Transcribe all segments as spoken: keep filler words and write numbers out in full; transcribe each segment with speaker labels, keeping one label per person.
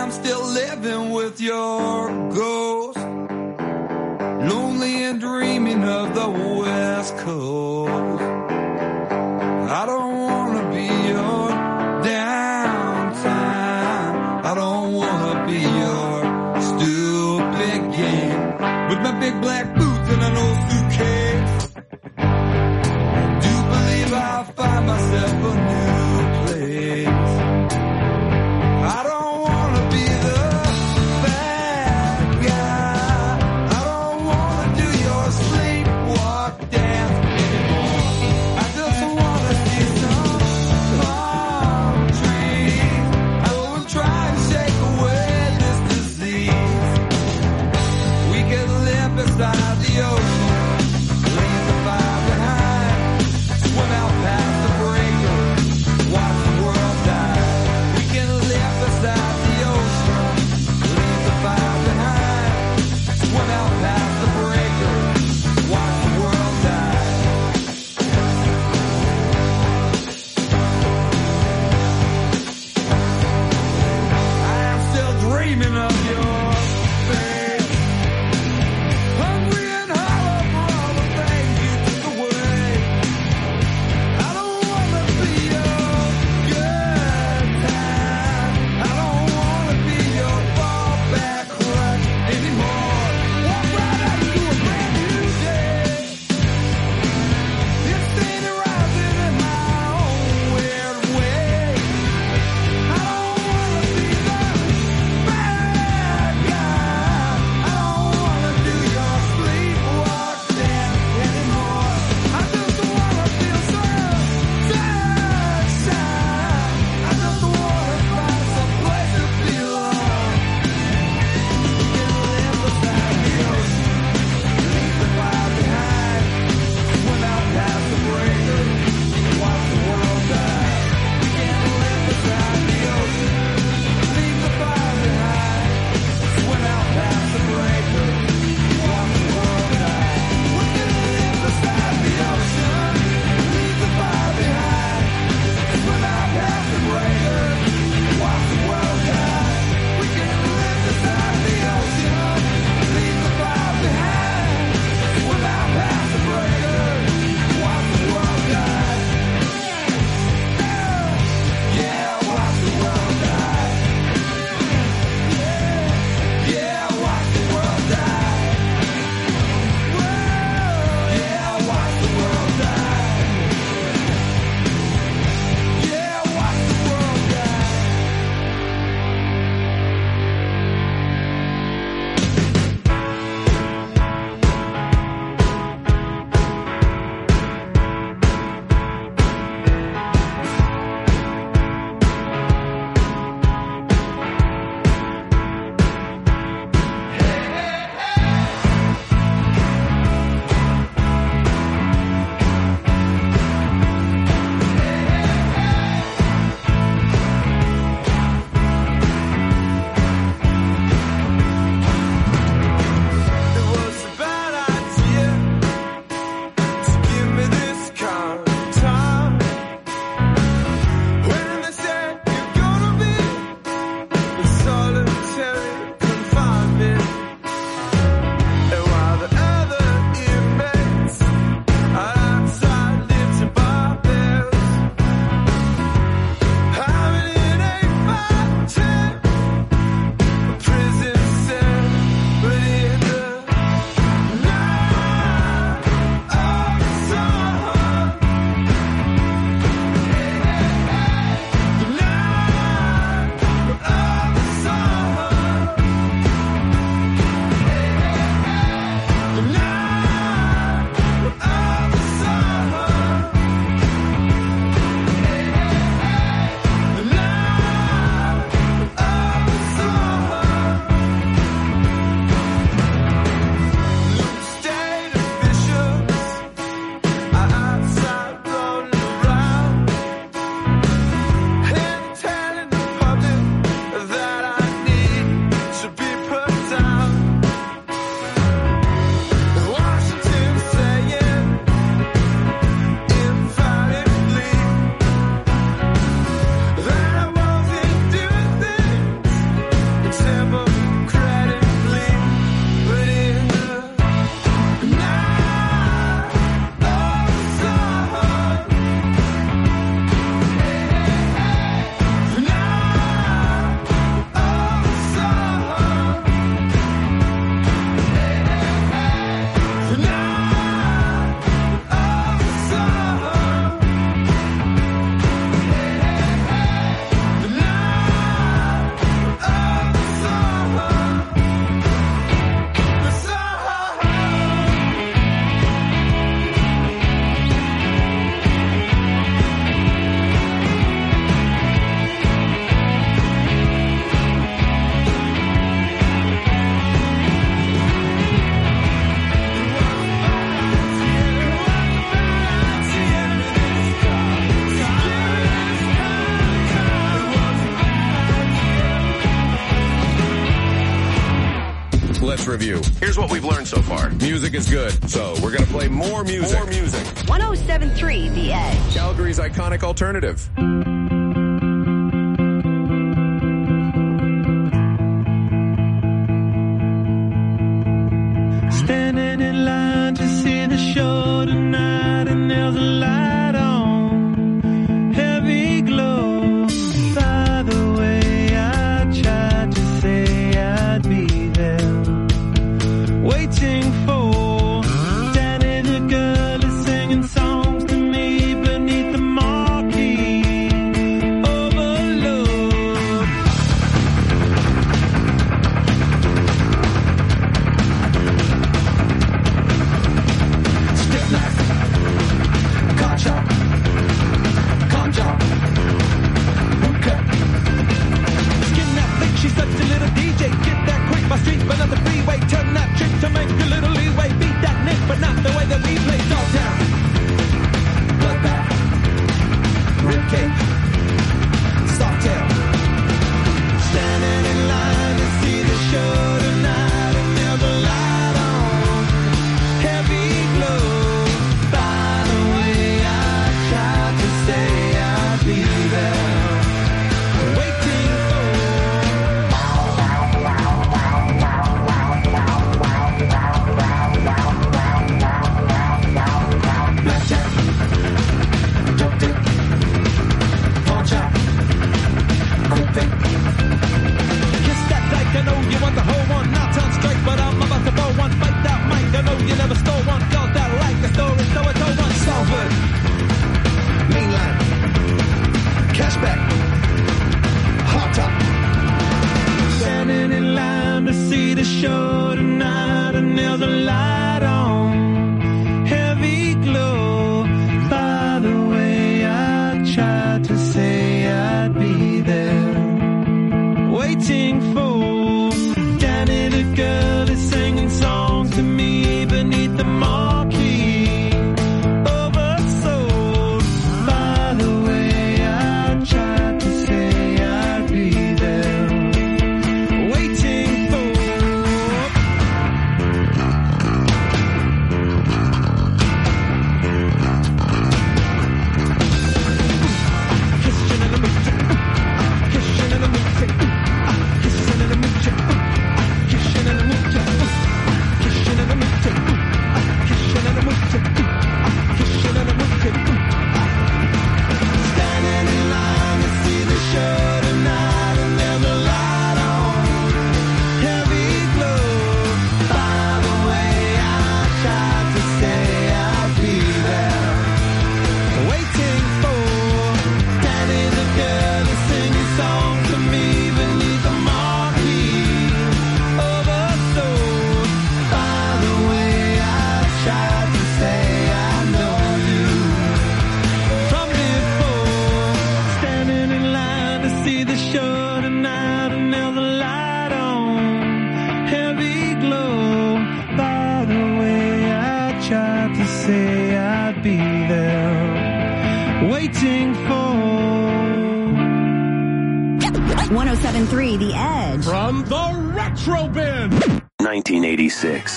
Speaker 1: I'm still living with your ghost, lonely and dreaming of the West Coast. I don't wanna be your downtime, I don't wanna be your stupid game, with my big black boots and an old suitcase. Do believe I'll find myself a new place. I don't wanna be the bad guy, I don't wanna do your sleepwalk dance anymore. I just wanna see some palm trees, I will try and shake away this disease. We can live beside
Speaker 2: let's review. Here's what we've learned so far. Music is good, so we're going to play more music. More music.
Speaker 3: one oh seven point three The Edge.
Speaker 2: Calgary's iconic alternative.
Speaker 4: Standing in line to see the show tonight, and there's a light on, heavy glow. By the way, I tried to say I'd be there, waiting for Danny the girl is singing songs to me beneath the marquee. Overload.
Speaker 1: Stiff knife, car chop, con job, boot cut.
Speaker 4: Skin that thick, she's such a little D J. Get that quick, my street, but not the freeway. Turn that trick to make a little leeway. Beat that nick, but not the way that we play.
Speaker 1: Dog down, bloodbath, ribcage, soft tail.
Speaker 4: Standing in line to see the show tonight, and there's a light on, heavy glow. By the way, I tried to say I'd be there, waiting for.
Speaker 1: Blackjack, dope dick, pawn chop, quick pick.
Speaker 4: Kiss that dyke, I know you want the whole one. Now turn straight, but I'm about to blow one. Fight that mic, I know you never stole one. Girls that like the story, so I told one.
Speaker 1: Salford, mainline, cashback, hot top.
Speaker 4: Standing in line to see the show tonight, and there's a light on, heavy glow. By the way, I tried to say I'd be there, waiting for Danny the girl is singing songs to me beneath the marquee. Oversold. By the way, I tried to say I'd be there, waiting for. Kissing in the mood, kissing in the mood, kissing in the mood, kissing in the mood, kissing in the mood, kissing in the mood, kissing in the mood. Standing in line to see the show tonight, and there's a light on, heavy glow. By the way, I tried to say I'd be there, waiting for Danny the girl is singing songs to me beneath the marquee. Oversold. By the way, I tried to say I know you from before. Standing in line to see the show tonight, and there's a light on, heavy glow. By the way, I tried to say I'd be there, waiting for.
Speaker 3: one oh seven point three The Edge.
Speaker 4: From the Retro Bin.
Speaker 2: nineteen eighty-six.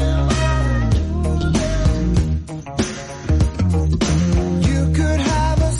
Speaker 1: You could have a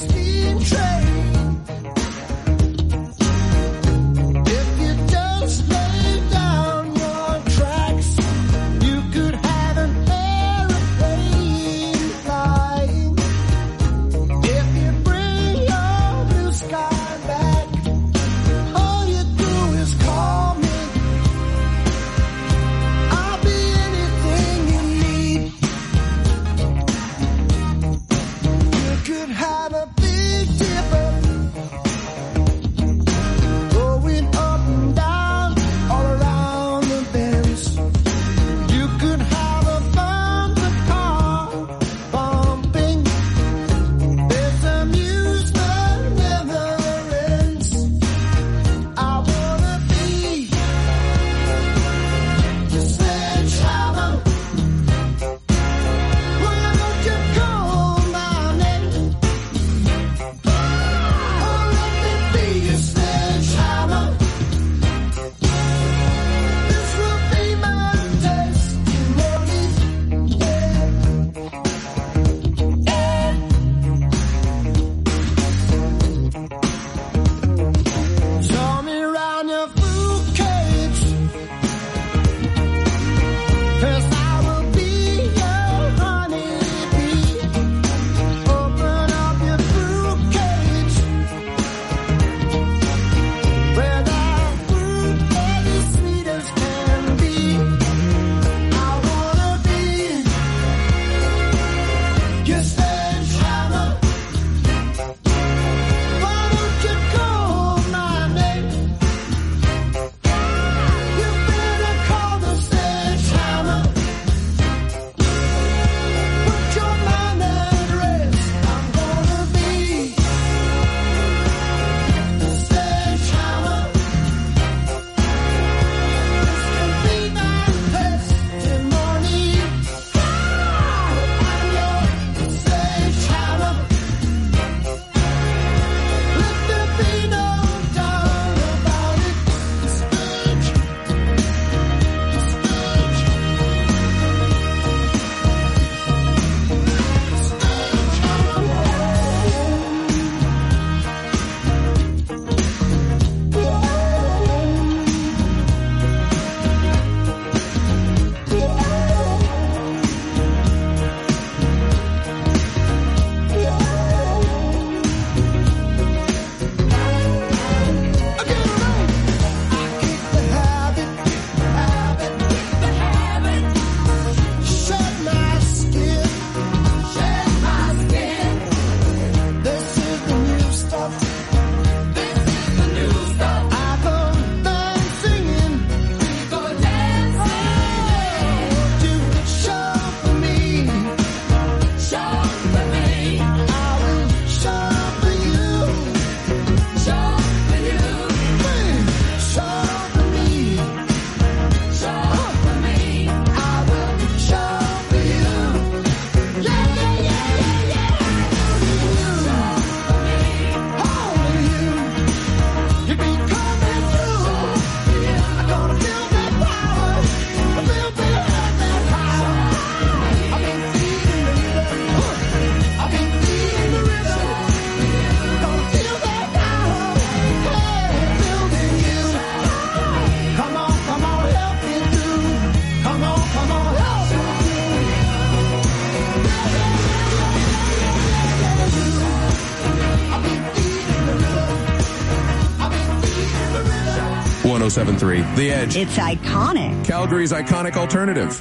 Speaker 2: oh seven point three The Edge.
Speaker 3: It's iconic.
Speaker 2: Calgary's iconic alternative.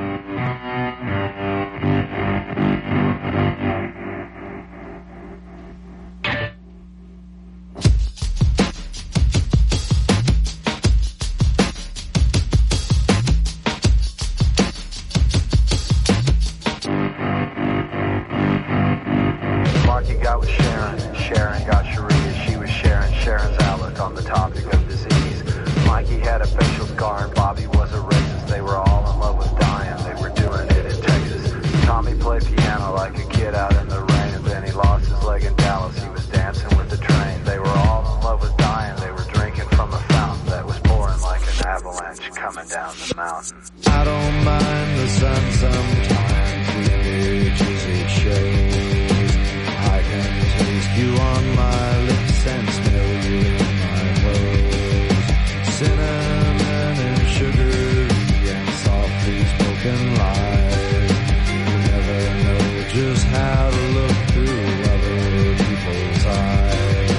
Speaker 5: Marky got with Sharon, Sharon got Sharia. She was sharing Sharon's outlook on the topic of disease. Mikey had a facial scar and Bobby was a racist. They were all in love with dying, they were doing it in Texas. Tommy played piano like a kid out in the rain, and then he lost his leg in Dallas. He was dancing with the train. They were all in love with dying, they were drinking from a fountain that was pouring like an avalanche coming down the mountain.
Speaker 4: I don't mind the sun sometimes, the images it shows. I can taste you on my lips and smell you in my clothes. Cinnamon and sugar and softly spoken lies. You never know just how to look through other people's eyes.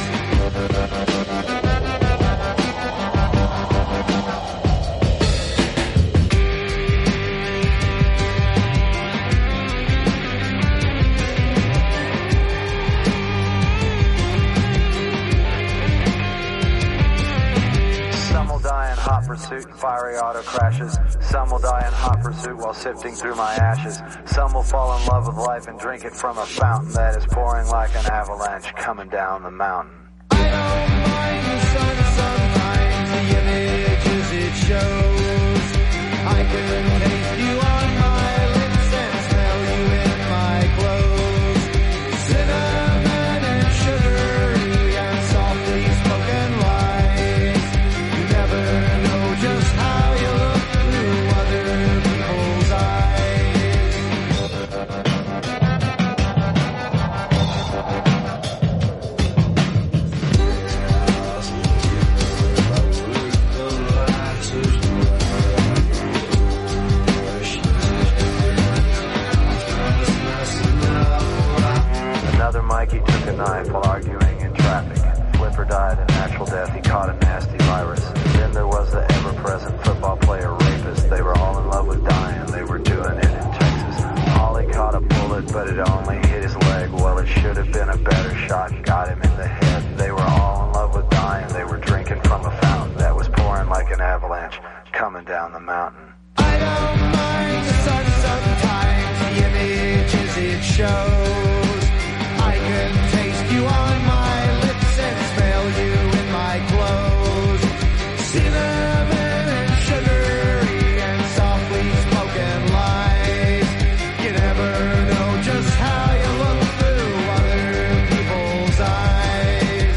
Speaker 5: Some will die in hot pursuit and fiery auto crashes. Some will die in hot pursuit while sifting through my ashes. Some will fall in love with life and drink it from a fountain that is pouring like an avalanche coming down the mountain.
Speaker 4: I don't mind the sun sometimes, the images it shows. I can taste you on my lips and smell you in my clothes. Cinnamon and sugar and softly spoken lies. You never know just how you look through other people's eyes.
Speaker 5: Another Mikey took a knife while arguing in traffic. Flipper died a natural death, he caught a nasty virus. Then there was the ever-present football player rapist. They were all in love with dying, they were doing it in Texas. Holly caught a bullet, but it only hit his leg. Well, it should have been a better shot, got him in the head. They were all in love with dying, they were drinking from a fountain that was pouring like an avalanche coming down the mountain.
Speaker 4: I don't mind the sun sometimes, the images it shows. I can taste you on my lips and smell you in my clothes. Cinnamon and sugary and softly spoken lies. You never know just how you look through other people's eyes.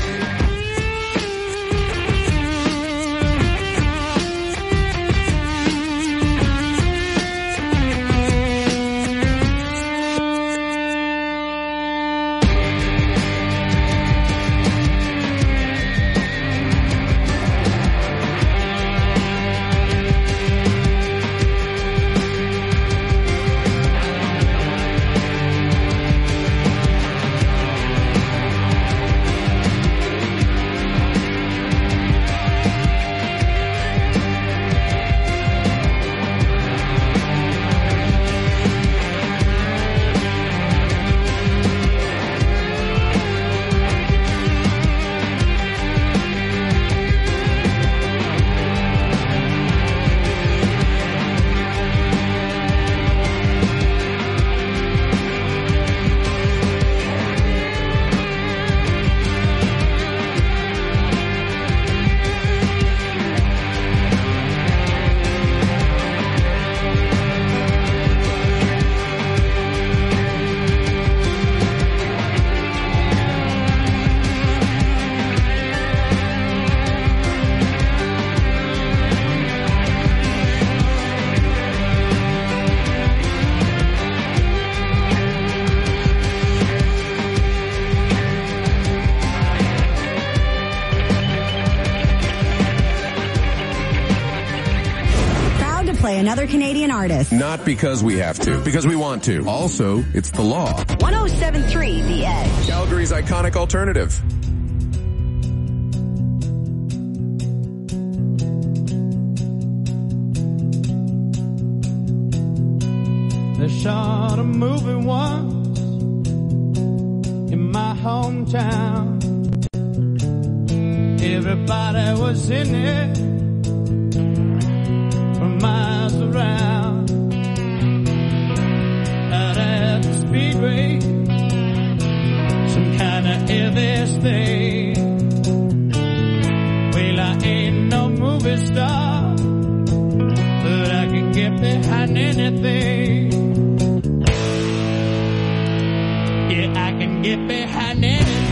Speaker 3: play another Canadian artist.
Speaker 2: Not because we have to, because we want to. Also, it's the law.
Speaker 3: one oh seven point three The Edge.
Speaker 2: Calgary's iconic alternative.
Speaker 4: They shot a movie once in my hometown. Everybody was in it from miles around. Out at the speedway, some kind of Elvis thing. Well, I ain't no movie star, but I can get behind anything. Yeah, I can get behind anything.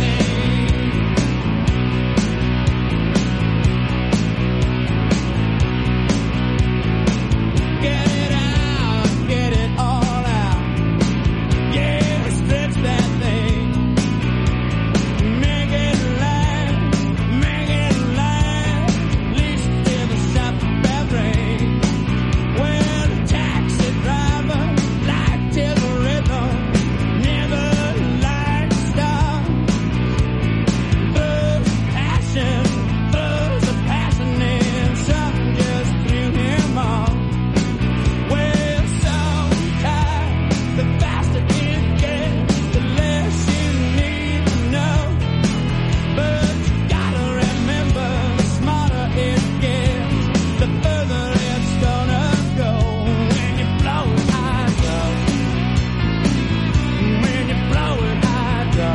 Speaker 4: Get it out, get it all out. Yeah, stretch that thing. Make it last, make it last. At least till the shop bell ring. Well, the taxi driver light till the rhythm. Never light stop. Throws passion, throws the passion in. Something just threw him off. Well, sometimes the faster it gets, the less you need to know. But you gotta remember, the smarter it gets, the further it's gonna go. When you blow it, I go. When you blow it, I go.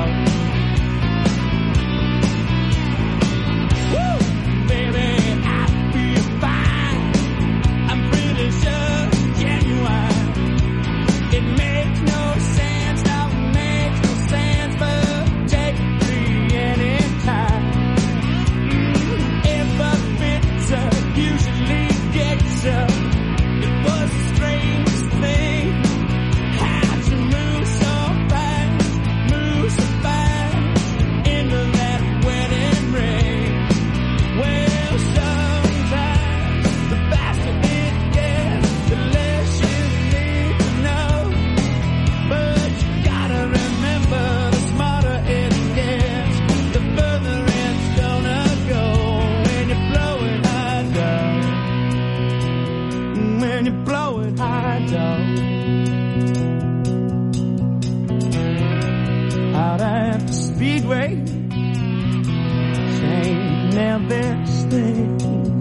Speaker 4: Woo! Baby, I feel fine. I'm pretty sure it's genuine. It makes no sense, no, it makes no sense, but take three anytime. Mm, if a picture usually gets up, it was the strangest thing. How'd you move so fast, move so fast into that wedding ring? Well, sometimes the faster it gets, the less you need to know. But you gotta remember, the smarter it gets, the further it's gonna go. When you blow it, I go. When you blow it, I go. Out at the speedway, same Elvis thing.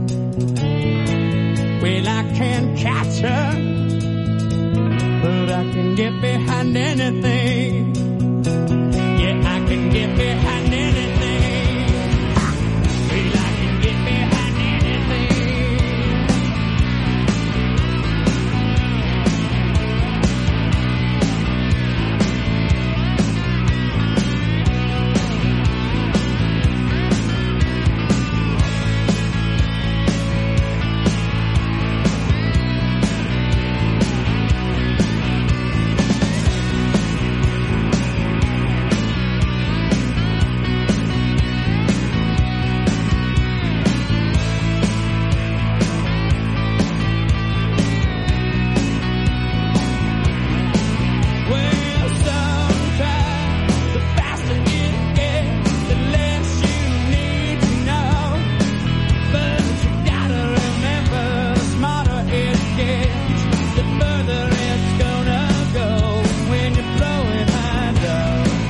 Speaker 4: Well, I can't catch her, but I can get behind anything. Yeah, I can get behind anything. Well, I can get behind anything. Well, sometimes the faster it gets, the less you need to know. But you gotta remember, the smarter it gets, the further it's gonna go. When you blow it, I go.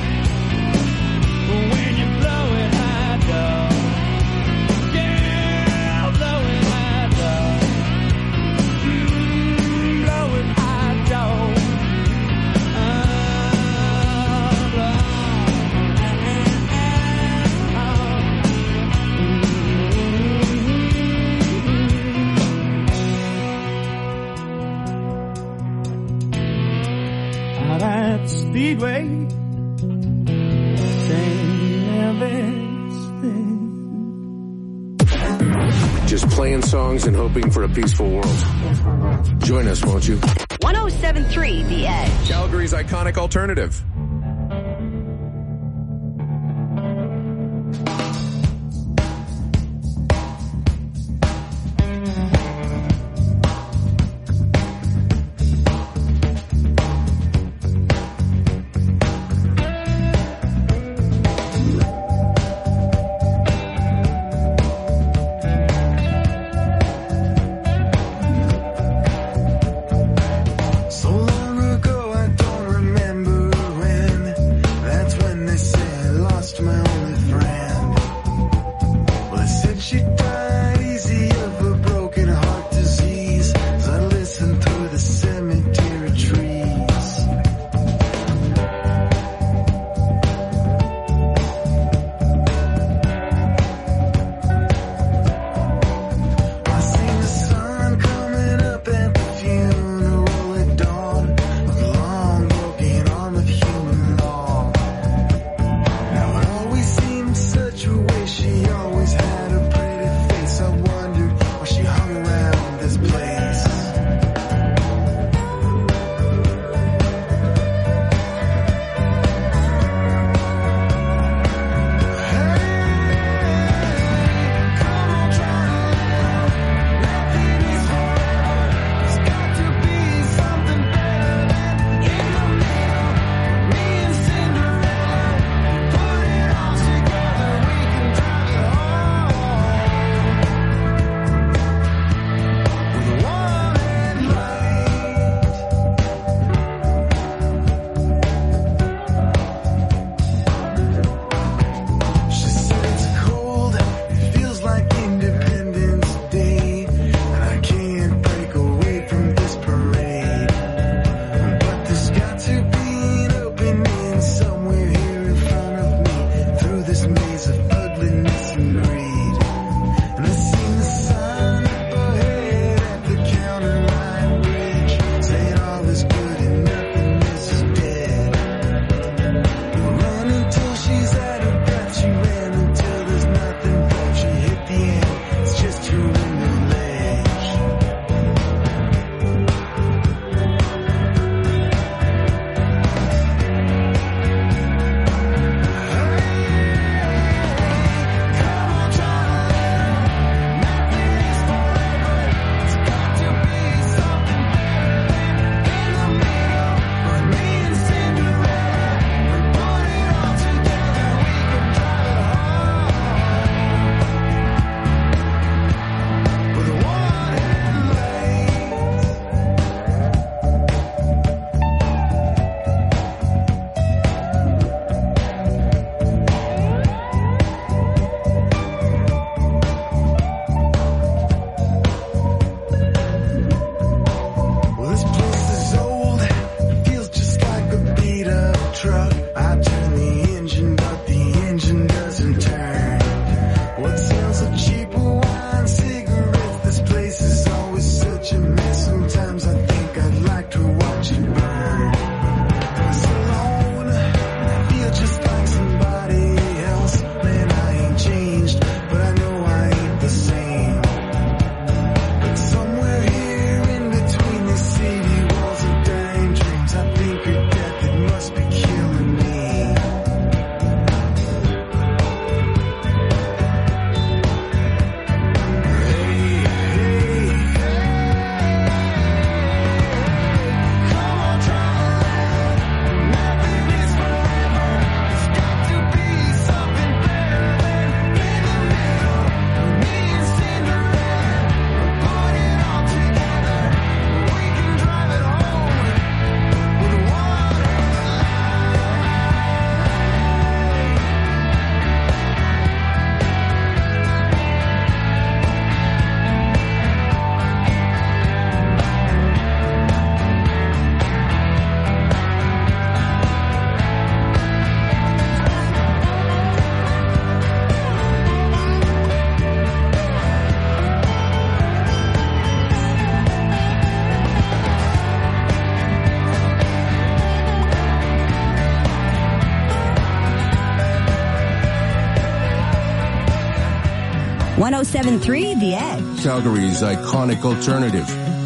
Speaker 4: When you blow it, I go. Yeah, blow it, I go. Mm, blow it, I go. Out at the speedway, same Elvis thing.
Speaker 2: Just playing songs and hoping for a peaceful world. Join us, won't you?
Speaker 3: one oh seven point three The Edge.
Speaker 2: Calgary's iconic alternative.
Speaker 1: So long
Speaker 3: one oh seven point three The Edge.
Speaker 2: Calgary's iconic alternative.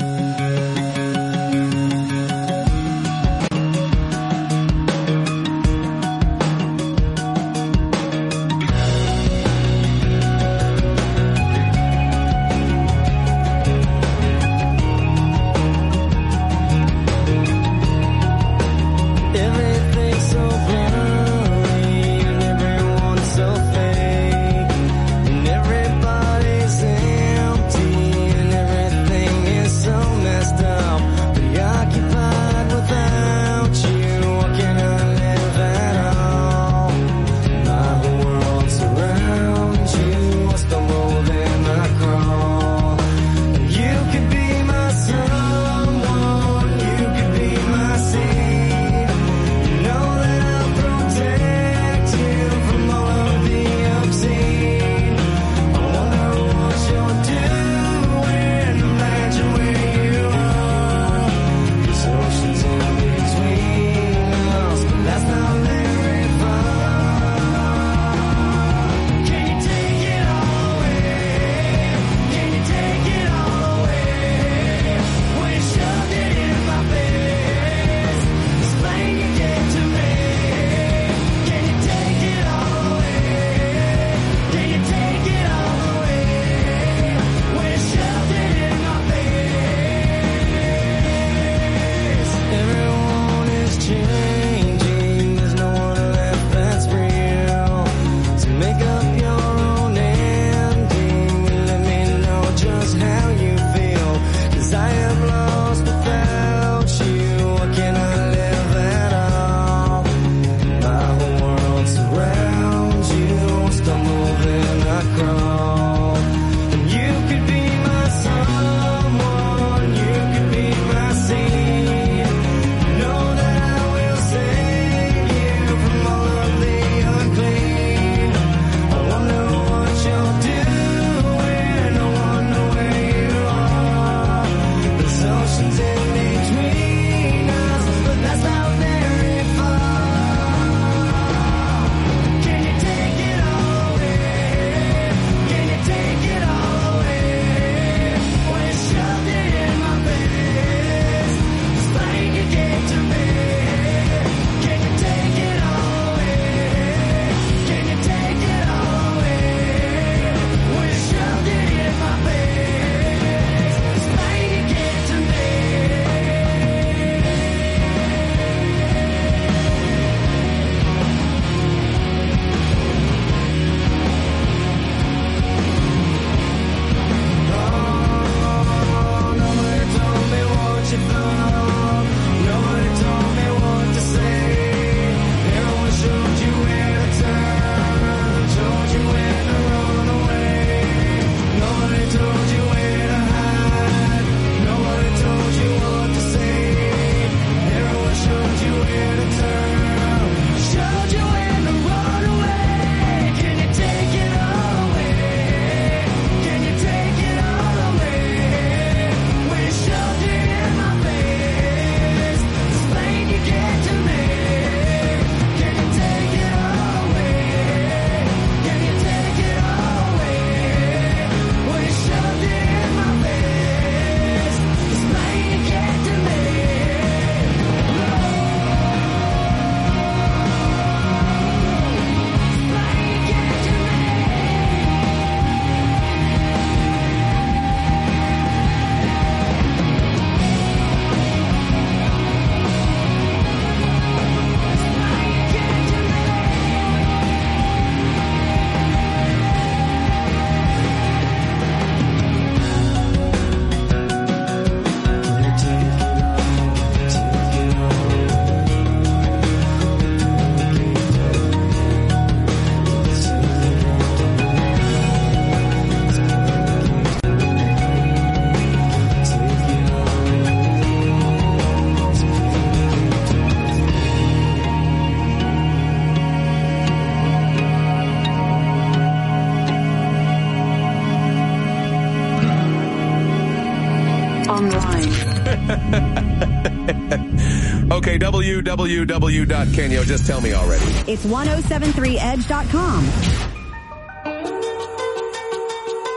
Speaker 2: Okay, w w w dot kenyo, just tell me already.
Speaker 3: It's ten seventy-three edge dot com.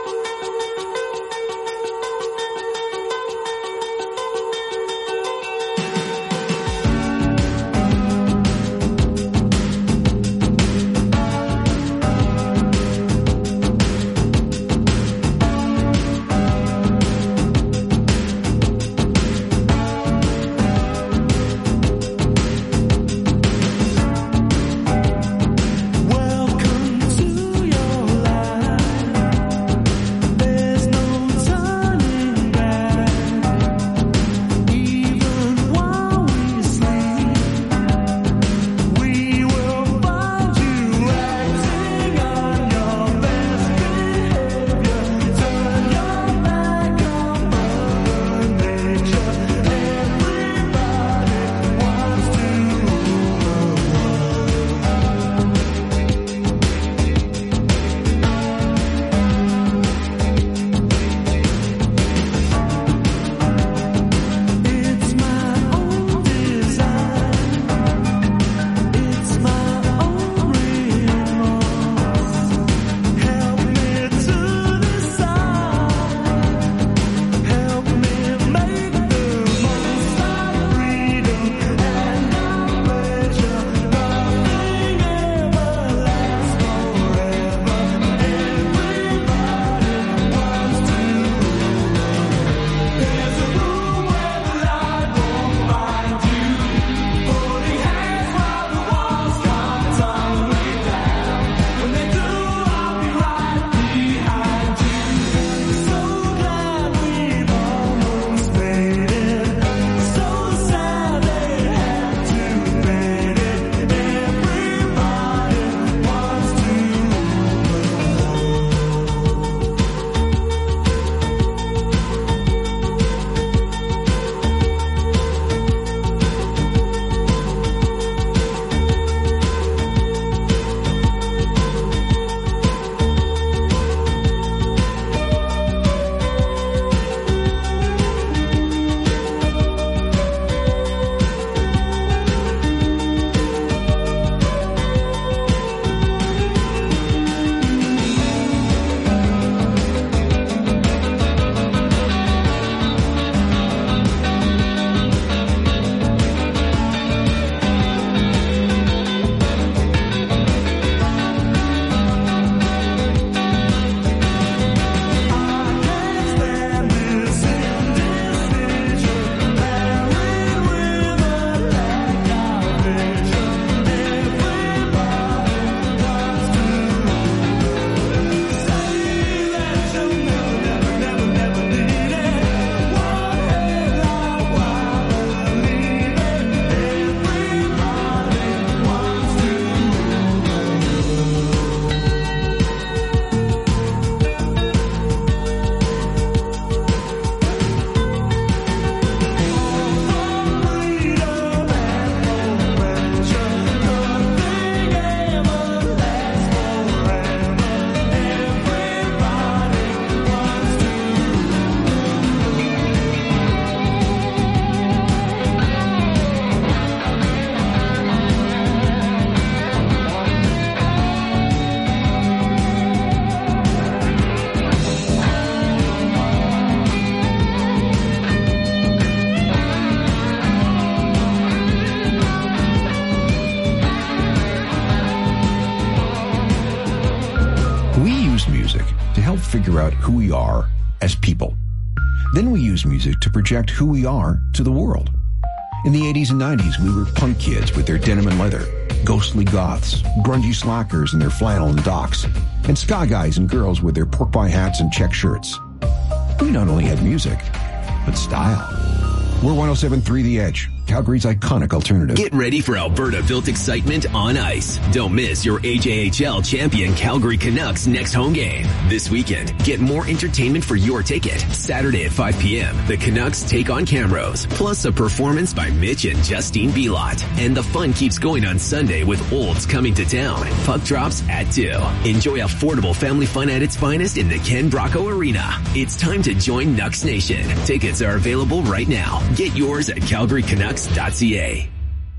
Speaker 6: figure out who we are as people. Then we use music to project who we are to the world. In the eighties and nineties, we were punk kids with their denim and leather, ghostly goths, grungy slackers in their flannel and docks, and ska guys and girls with their pork pie hats and check shirts. We not only had music, but style. We're one oh seven point three The Edge, Calgary's iconic alternative.
Speaker 7: Get ready for Alberta-built excitement on ice. Don't miss your A J H L champion Calgary Canucks next home game. This weekend, get more entertainment for your ticket. Saturday at five p.m., the Canucks take on Camrose, plus a performance by Mitch and Justine Belot. And the fun keeps going on Sunday with Olds coming to town. Puck drops at two. Enjoy affordable family fun at its finest in the Ken Brocco Arena. It's time to join Nucks Nation. Tickets are available right now. Get yours at calgary canucks dot c a.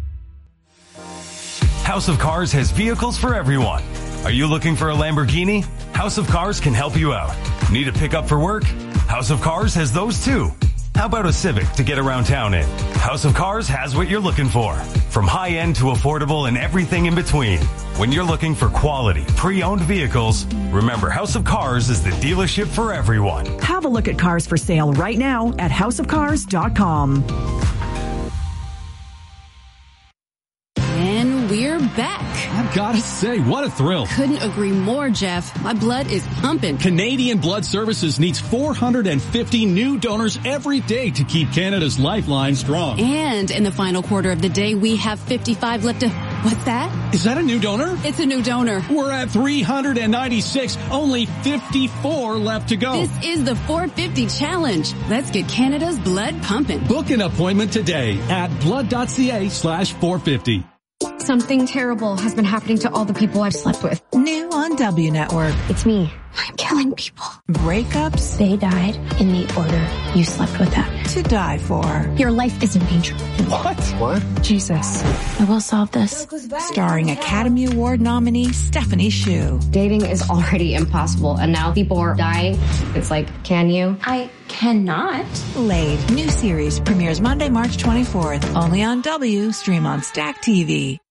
Speaker 8: House of Cars has vehicles for everyone. Are you looking for a Lamborghini? House of Cars can help you out. Need a pickup for work? House of Cars has those too. How about a Civic to get around town in? House of Cars has what you're looking for. From high-end to affordable and everything in between. When you're looking for quality, pre-owned vehicles, remember House of Cars is the dealership for everyone.
Speaker 9: Have a look at cars for sale right now at house of cars dot com.
Speaker 10: And we're back.
Speaker 11: I've got to say, what a thrill.
Speaker 10: Couldn't agree more, Jeff. My blood is pumping.
Speaker 11: Canadian Blood Services needs four hundred fifty new donors every day to keep Canada's lifeline strong.
Speaker 10: And in the final quarter of the day, we have fifty-five left to... What's that?
Speaker 11: Is that a new donor?
Speaker 10: It's a new donor.
Speaker 11: We're at three hundred ninety-six, only fifty-four left to go.
Speaker 10: This is the four fifty challenge. Let's get Canada's blood pumping.
Speaker 11: Book an appointment today at blood.ca slash 450.
Speaker 12: Something terrible has been happening to all the people I've slept with.
Speaker 3: New on W Network.
Speaker 12: It's me. I'm killing people.
Speaker 3: Breakups.
Speaker 12: They died in the order you slept with them.
Speaker 3: To die for.
Speaker 12: Your life is in danger.
Speaker 11: What? What?
Speaker 12: Jesus. I will solve this.
Speaker 3: Starring Academy Award nominee Stephanie Hsu.
Speaker 12: Dating is already impossible, and now people are dying. It's like, can you? I cannot.
Speaker 3: Laid. New series premieres Monday, March twenty-fourth. Only on W. Stream on Stack T V.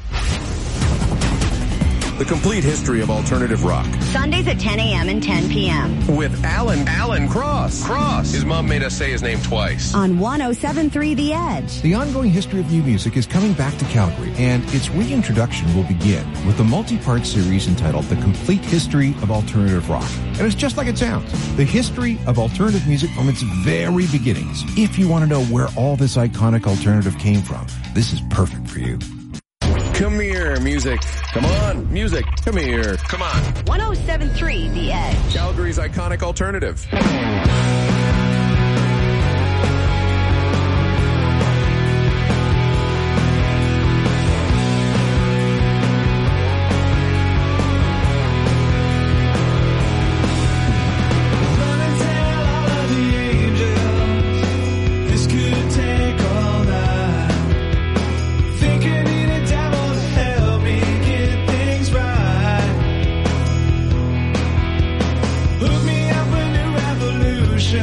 Speaker 2: The complete history of alternative rock.
Speaker 13: Sundays at ten a.m. and ten p.m.
Speaker 2: With Alan, Alan Cross. Cross. His mom made us say his name twice.
Speaker 13: On one oh seven point three The Edge.
Speaker 6: The ongoing history of new music is coming back to Calgary, and its reintroduction will begin with a multi-part series entitled The Complete History of Alternative Rock. And it's just like it sounds. The history of alternative music from its very beginnings. If you want to know where all this iconic alternative came from, this is perfect for you.
Speaker 2: Come here, music. Come on, music. Come here. Come on.
Speaker 13: one oh seven point three The Edge.
Speaker 2: Calgary's iconic alternative.
Speaker 4: Hook me up a new revolution.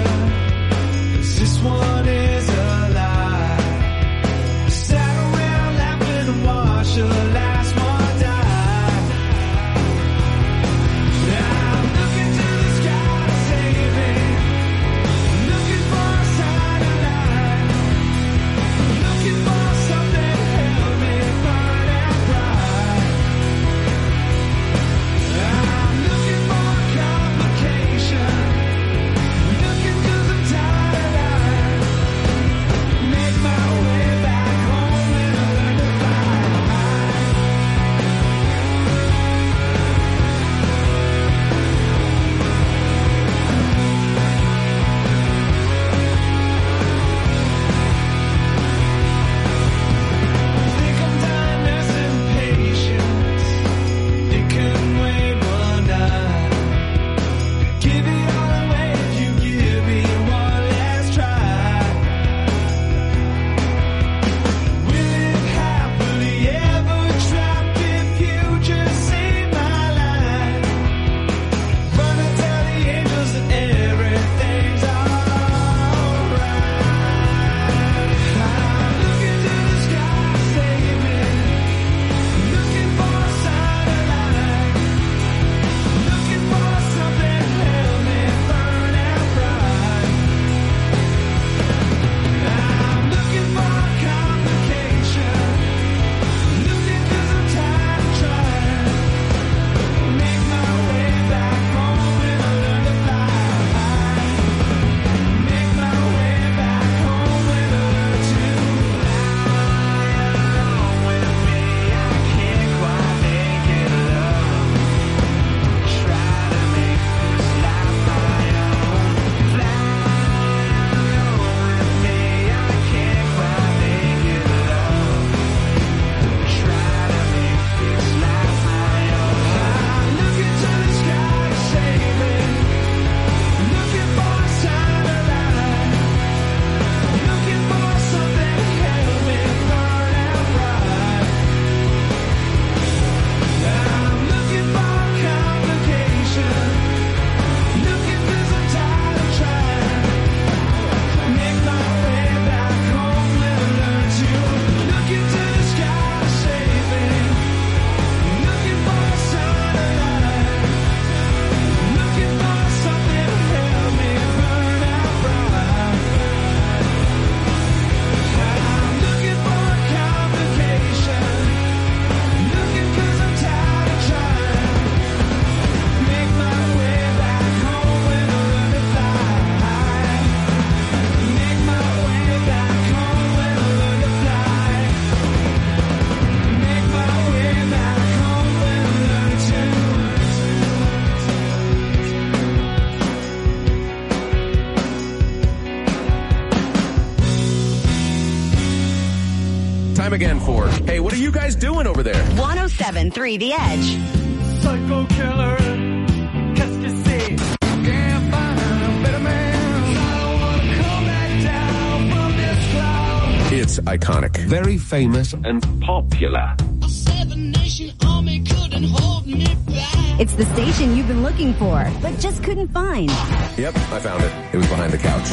Speaker 2: time again for, hey, what are you guys doing over there?
Speaker 13: one oh seven point three The Edge.
Speaker 4: Psycho killer, qu'est-ce que c'est? Can't find a better man. I don't wanna come back down from this cloud.
Speaker 2: It's iconic.
Speaker 14: Very famous and popular.
Speaker 13: A seven-nation army couldn't hold me back. It's the station you've been looking for, but just couldn't find.
Speaker 2: Yep, I found it. It was behind the couch.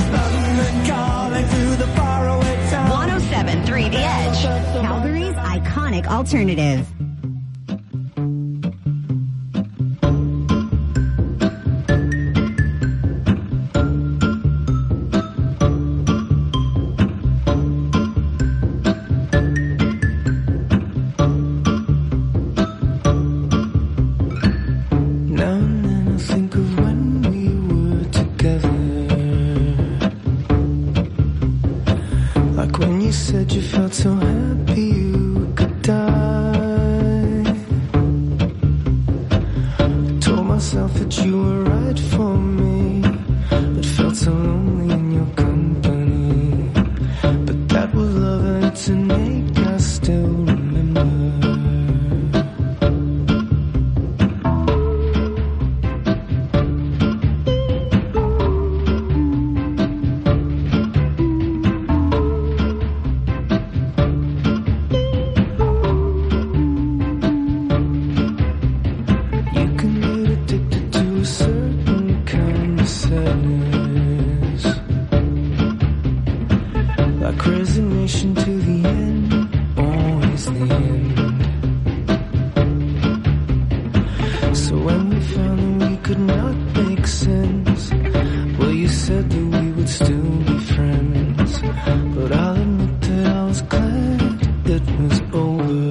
Speaker 13: one oh seven point three The Edge. Calgary's iconic alternative.
Speaker 4: So happy you could die. I told myself that you were right for me, but felt so lonely in your company. But that was love and it's innate, I still remember. Resignation to the end, always the end. So when we found that we could not make sense, well, you said that we would still be friends. But I'll admit that I was glad it was over.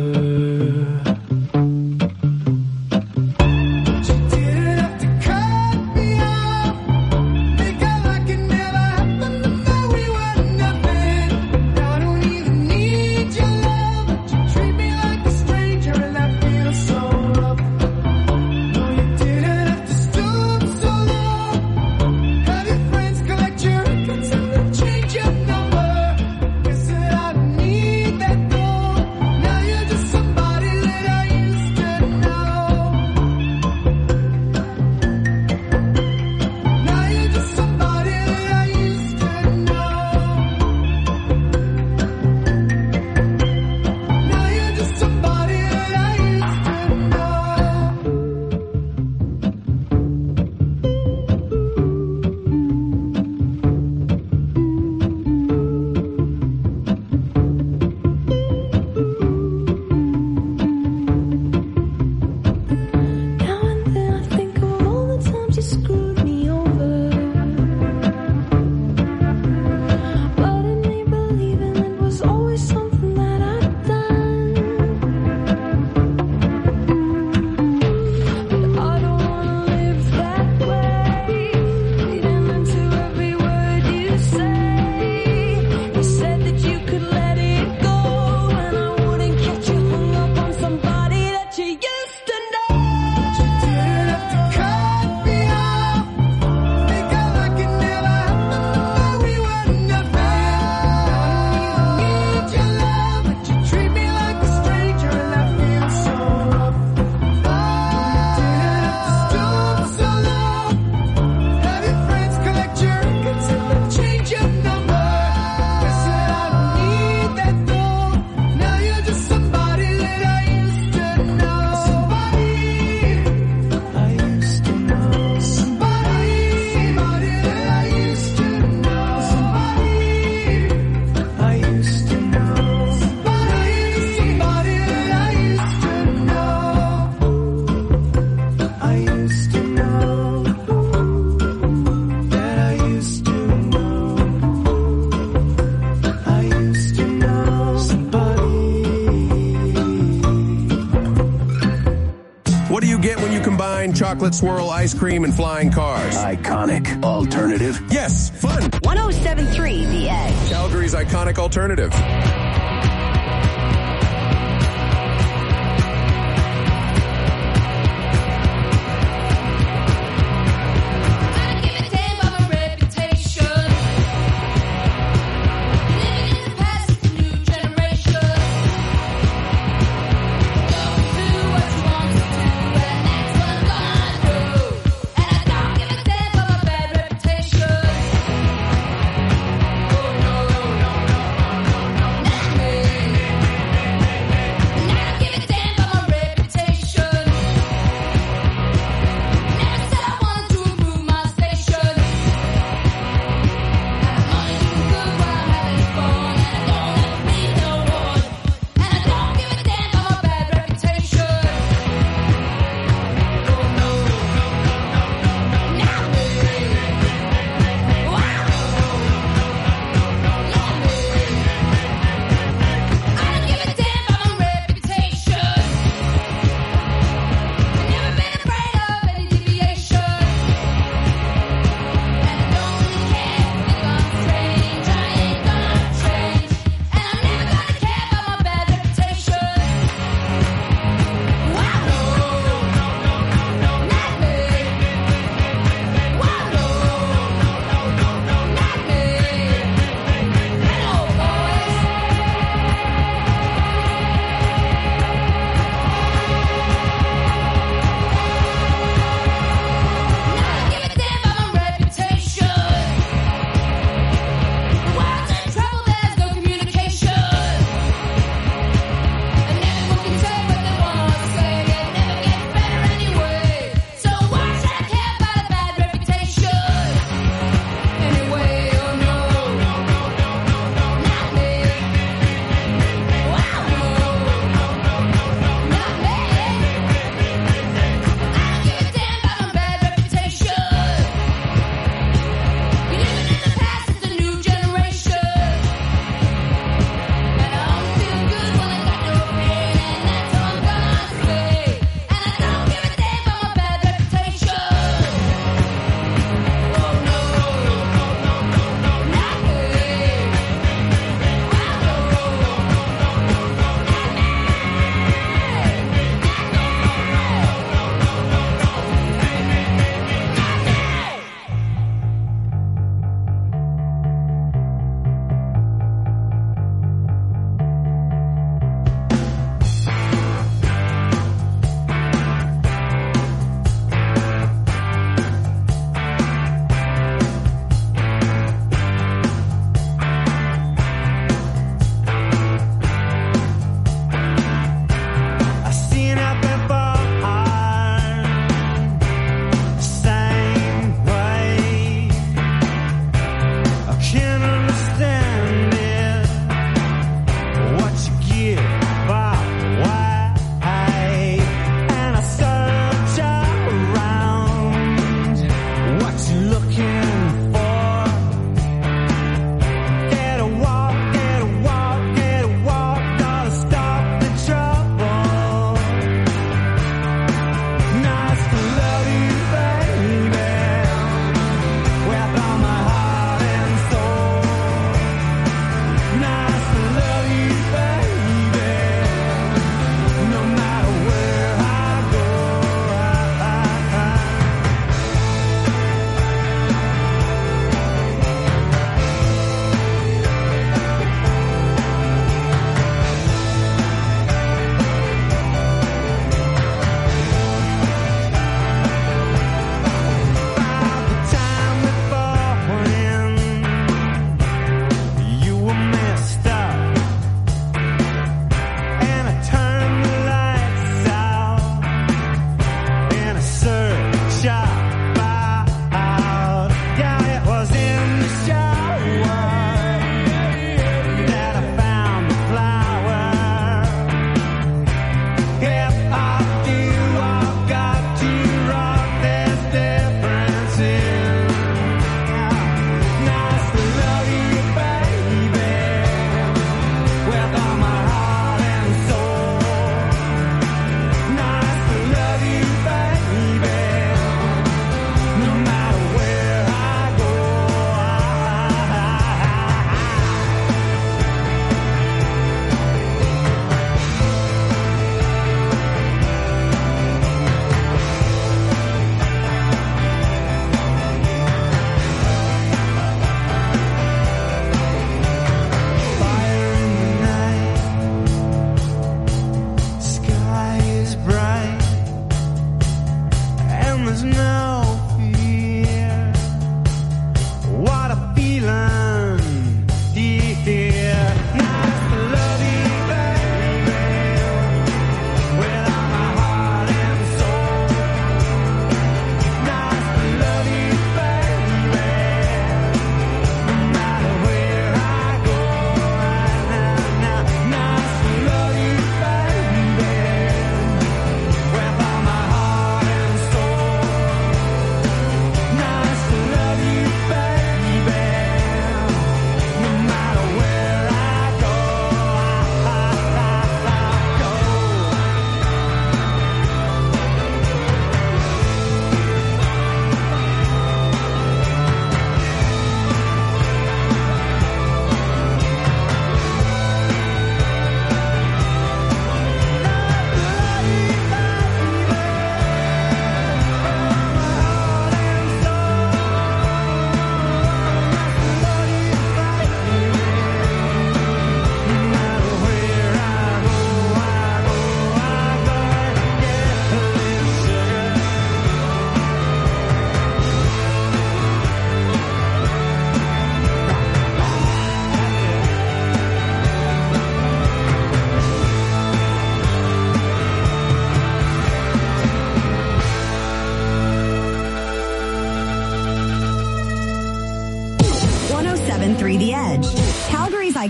Speaker 2: Chocolate swirl, ice cream, and flying cars.
Speaker 14: Iconic alternative.
Speaker 2: Yes, fun.
Speaker 13: one oh seven point three The Edge.
Speaker 2: Calgary's iconic alternative.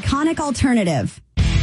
Speaker 13: iconic alternative.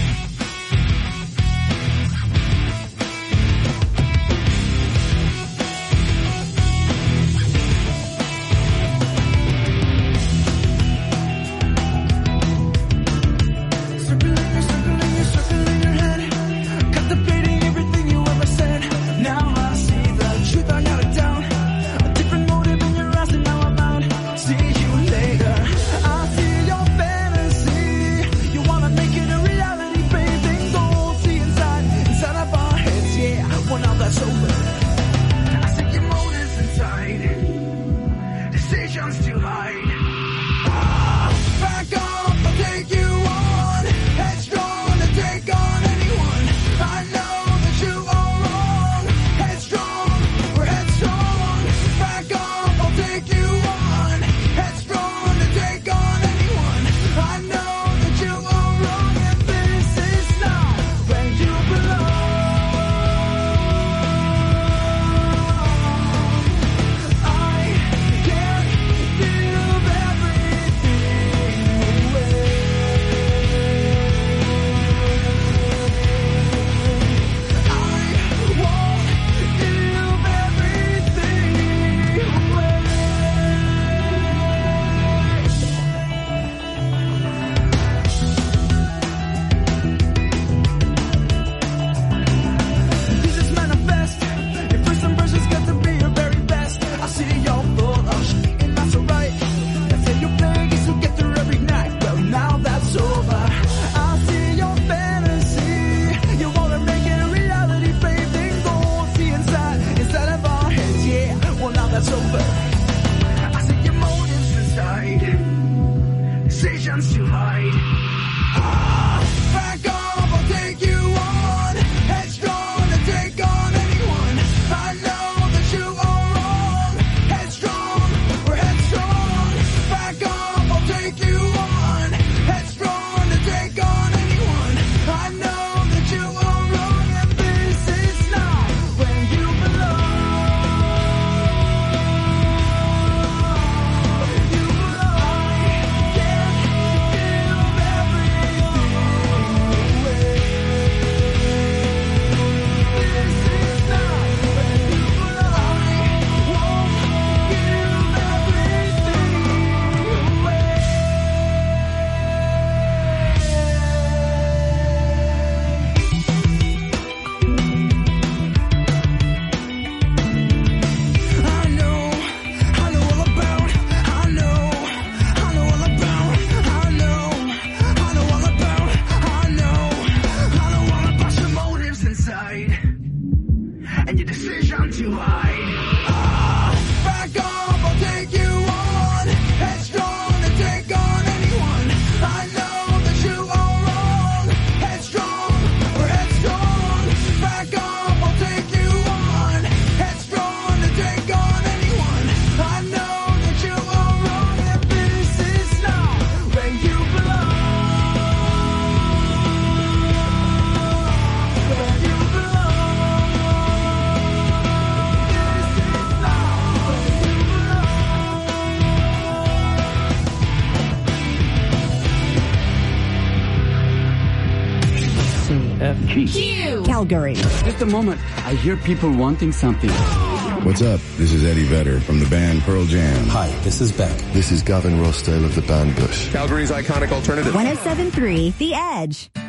Speaker 9: Q. Calgary.
Speaker 15: Just a moment. I hear people wanting something.
Speaker 16: What's up? This is Eddie Vedder from the band Pearl Jam.
Speaker 17: Hi, this is Beck.
Speaker 18: This is Gavin Rossdale of the band Bush.
Speaker 2: Calgary's iconic alternative.
Speaker 13: one oh seven point three The Edge.